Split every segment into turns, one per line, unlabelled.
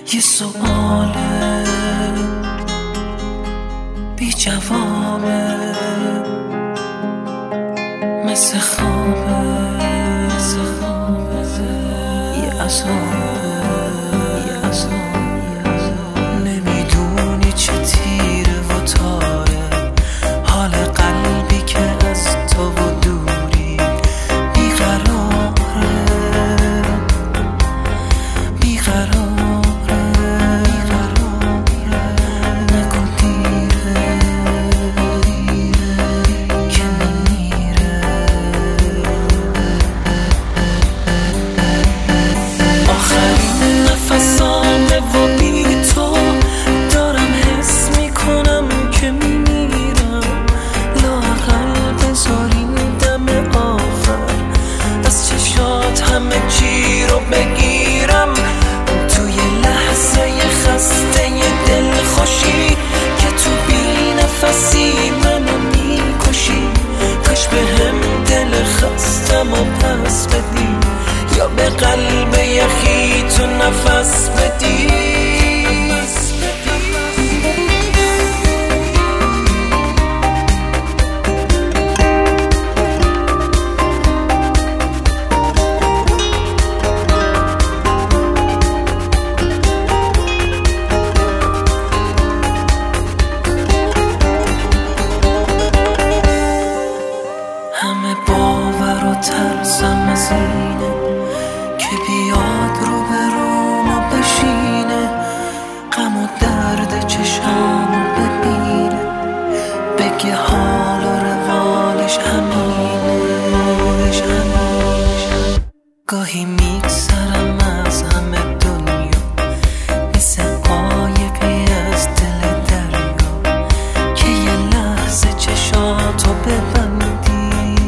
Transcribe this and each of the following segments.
یه سؤاله بی جوابه، مثل خوابه، یه عذابه. نمیدونی چه تیره و تاره حال قلبی که از تو و دوری بیقراره. نگو دیره که میمیره. آخرین نفسامه و بی تو دارم حس میکنم که میمیرم. لااقل بذار این دم آخر از چشات همه چی رو بگیرم. توی لحظه خسته دل خوشی که تو بی نفسی منو میکشی. کاش به هم دل خستم و پس بدی یا به قلب یخی تو نفس بدی. همه باور و ترسم از اینه که بیاد رو به رومو بشینه. غم و درد چشامو ببینه، بگه حال و روالش همینه. گاهی میگذرم از همه دنیا مثل قایقی از دل دریا که یه لحظه چشاتو ببندی،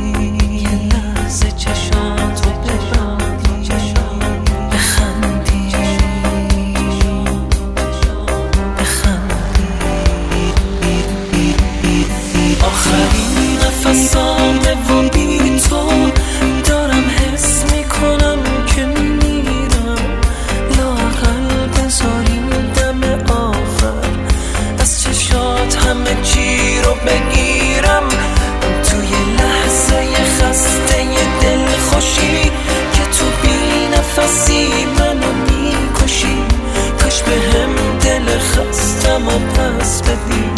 آخرین نفسامه و بی تو دارم حس میکنم که میمیرم. لااقل بذار این دم آخر از چشات همه چی رو بگیرم. توی لحظه خسته دل خوشی که تو بی نفسی منو میکشی. کاش به هم دل خستم و پس بدی